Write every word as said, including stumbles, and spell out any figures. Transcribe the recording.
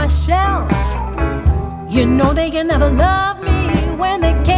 shelf. You know they can never love me when they